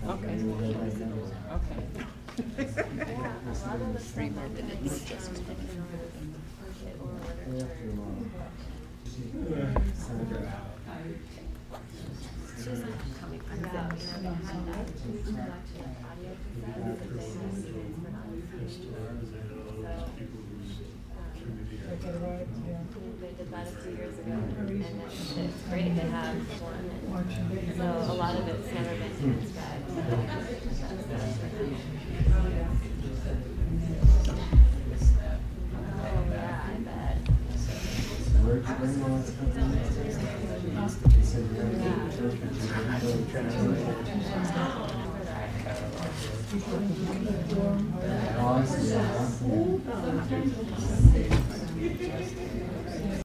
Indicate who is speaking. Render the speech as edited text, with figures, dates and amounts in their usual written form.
Speaker 1: Okay.
Speaker 2: Free market adjustment.
Speaker 3: They did that a few years ago, and it's great to have one. And so a lot of it's never been transcribed. Oh yeah, I bet.
Speaker 4: Oh, I see.